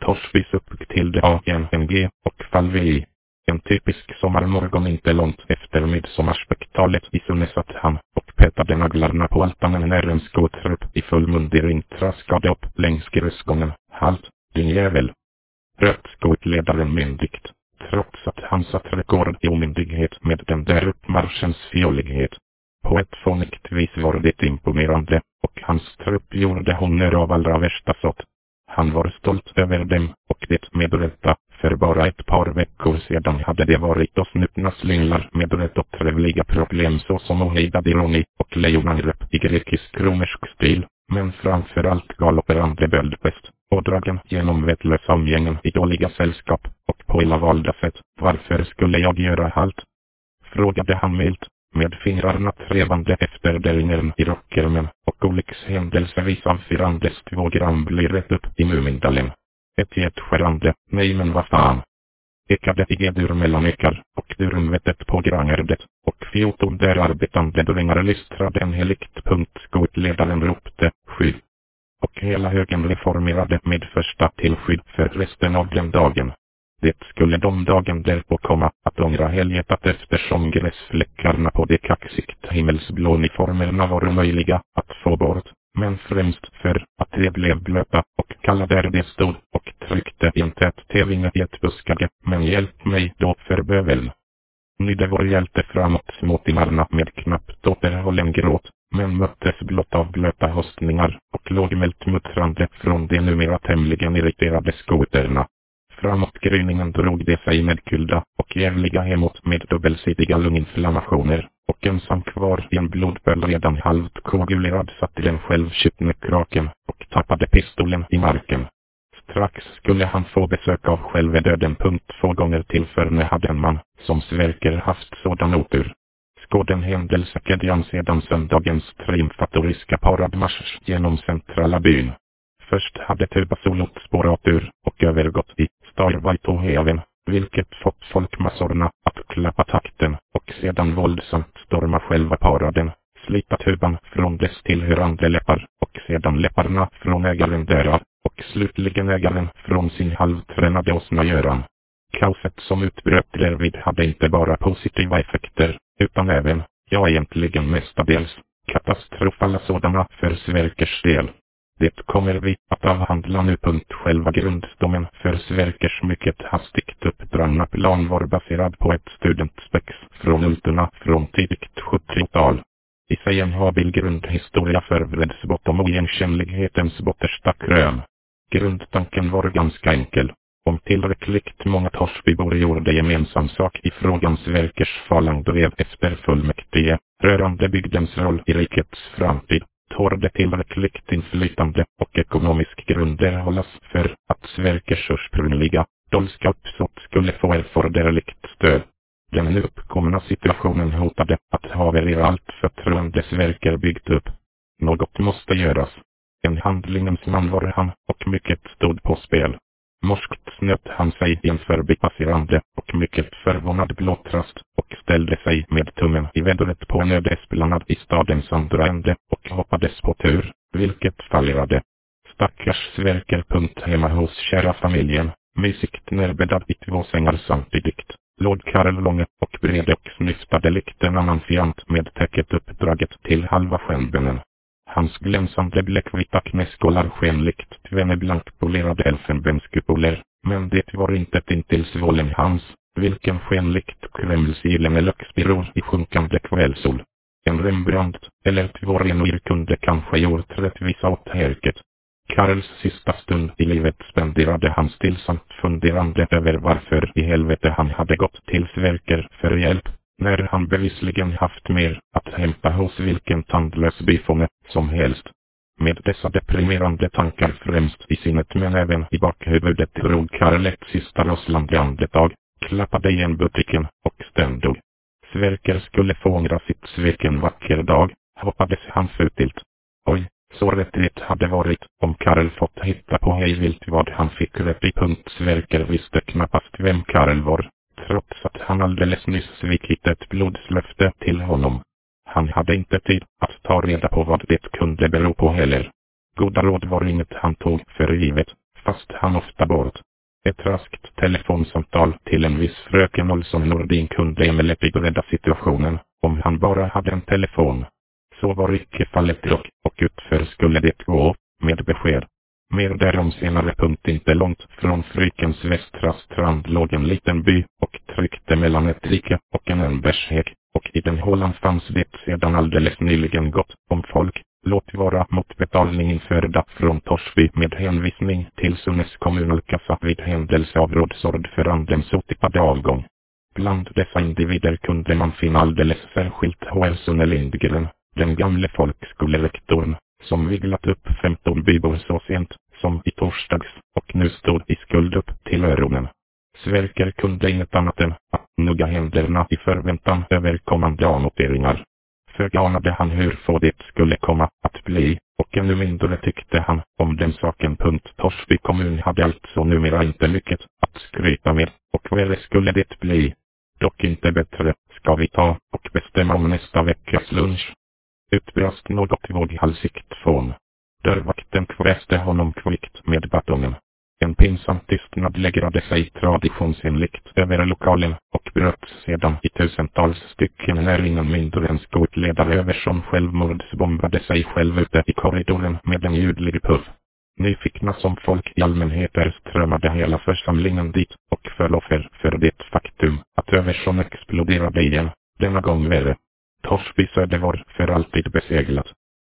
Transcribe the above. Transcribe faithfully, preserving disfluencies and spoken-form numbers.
Torsbys upp till det A N N G och Falvi. En typisk sommarmorgon inte långt efter midsommarspektalet i Sunne satt han och petade naglarna på altanen när en skotrupp i full mundering traskade upp längs grusgången. Halt, din jävel! Röt skotledaren myndigt, trots att han satt rekord i omyndighet med den där uppmarschens fjolighet. På ett fånigt vis var det imponerande, och hans trupp gjorde honor av allra värsta sort. Han var stolt över dem, och det med rätta, för bara ett par veckor sedan hade det varit och snutna slynglar med rätt och trevliga problem såsom ohejdad ironi och lejonangrepp i grekisk romersk stil, men framförallt galopperande böldpest, och dragen genom vettlösa omgängen i dåliga sällskap, och på illa valda sätt. Varför skulle jag göra halt? Frågade han milt, med fingrarna trevande efter dörren i rockärmen, och olyckshändelsevis avfyrandes två gram blir rätt upp i Mumindalen. Ett jättskärande, nej men vad fan. Ekade i G-dur mellan ekar, och durumvettet på grangärdet, och fjorton där arbetande drängar lystrade en helikt punkt skotledaren ropte, skydd. Och hela högen reformerade med första till skydd för resten av den dagen. Det skulle de dagen därpå komma att ångra helgetat eftersom gräsfläckarna på de kaxigt himmelsblå uniformerna var omöjliga att få bort, men främst för att de blev blöta och kalla där det stod och tryckte i en tät tävling i ett buskage, men hjälp mig då för böveln. Nydde vår hjälte framåt småtimmarna med knappt återhållen gråt, men möttes blott av blöta hostningar och lågmält muttrande från de numera tämligen irriterade skoterna. Framåt gryningen drog det sig med kulda och jävliga hemot med dubbelsidiga lunginflammationer, och ensam kvar i en blodpöl redan halvt koagulerad satt i den självkypne kraken och tappade pistolen i marken. Strax skulle han få besök av självedöden punkt två gånger till för när hade en man, som Sverker haft sådan otur. Skåden händelsekedjan sedan söndagens triumfatoriska paradmarsch genom centrala byn. Först hade tubasolot spårat ur och övergått i Starvaitoheaven, vilket fått folkmassorna att klappa takten och sedan våldsamt storma själva paraden, slita tuban från dess tillhörande läppar och sedan läpparna från ägaren därav och slutligen ägaren från sin halvtränade åsna Göran. Kaoset som utbröt därvid hade inte bara positiva effekter, utan även, ja egentligen mestadels, katastrofala sådana för Sverkers del. Det kommer vi att avhandla nu. Punkt själva grundstommen för Sverkers mycket hastigt uppdragna plan var baserad på ett studentspex från Ultuna från tidigt sjuttiotal. I sig en habil grundhistoria förvreds bortom oigenkännlighetens bottersta krön. Grundtanken var ganska enkel. Om tillräckligt många Torsbybor gjorde gemensam sak i frågan Sverkers falangdrev efter fullmäktige, rörande bygdens roll i rikets framtid, torde tillräckligt inflytande och ekonomisk grund erhållas för att Sverkers ursprungliga, dolska uppsåt skulle få erforderligt stöd. Den nu uppkomna situationen hotade att haverera allt förtroende Sverker byggt upp. Något måste göras. En handlingens man var han, och mycket stod på spel. Morskt snöt han sig i en förbipasserande och mycket förvånad blåtrast och ställde sig med tummen i vädret på en ödesplanad i stadens andra ände och hoppades på tur, vilket fallerade. Stackars Sverker. Punkt hemma hos kära familjen, mysigt närbäddad i två sängar samtidigt, låg Karl långe och bred och snyftade likt en annan fiant med täcket uppdraget till halva skänbenen. Hans glänsande bläckvita knäskålar skenlikt tvenne blankpolerade elfenbenskupoler, men det var inte intill svålen hans, vilken skenlikt kremlsilen eller lökspiror i sjunkande kvällsol. En Rembrandt, eller två renor kunde kanske gjort rättvisa åt härket. Karls sista stund i livet spenderade han stillsamt funderande över varför i helvete han hade gått till Sverker för hjälp, när han bevisligen haft mer att hämta hos vilken tandlös byfånge som helst. Med dessa deprimerande tankar främst i sinnet men även i bakhuvudet drog Karl ett sista rosslande andetag, klappade igen butiken och ständig. Sverker skulle få ångra sitt svek en vacker dag, hoppades han futilt. Oj, så rätt det hade varit om Karl fått hitta på hejvilt vad han fick rätt i. Punkt Sverker visste knappast vem Karl var, trots att han alldeles nyss svikit ett blodslöfte till honom. Han hade inte tid att ta reda på vad det kunde bero på heller. Goda råd var inget han tog för givet, fast han ofta bort. Ett raskt telefonsamtal till en viss fröken Olsson Nordin kunde emellertid rädda situationen, om han bara hade en telefon. Så var icke fallet dock, och utför skulle det gå, med besked. Mer därom senare. Punkt. Inte långt från Frykens västra strand låg en liten by, och tryckte mellan ett rike och en örnbärshäck, och i den hålan fanns det sedan alldeles nyligen gott om folk, låt vara mot betalning införda från Torsby med hänvisning till Sunnes kommunalkassa vid händelse av rådsord för andens otipade avgång. Bland dessa individer kunde man finna alldeles särskilt H L Sunne Lindgren, den gamle folkskolerektorn, som viglat upp femton bybor så sent som i torsdags och nu stod i skuld upp till öronen. Sverker kunde inget annat än att nugga händerna i förväntan över kommande annoteringar. Föga anade han hur få det skulle komma att bli, och ännu mindre tyckte han om den saken. Punkt. Torsby kommun hade alltså numera inte mycket att skryta med, och värre skulle det bli. Dock inte bättre, ska vi ta och bestämma om nästa veckas lunch. Utbrast något våghalsigt fån. Dörrvakten kväste honom kvickt med batongen. En pinsam tystnad lägrade sig traditionsenligt över lokalen och bröts sedan i tusentals stycken när ingen mindre än skotledare Översson självmordsbombade sig själv ute i korridoren med en ljudlig puff. Nyfikna som folk i allmänhet strömmade hela församlingen dit och föll offer för det faktum att Översson exploderade igen, denna gång värre. Torsby Söder var för alltid beseglat.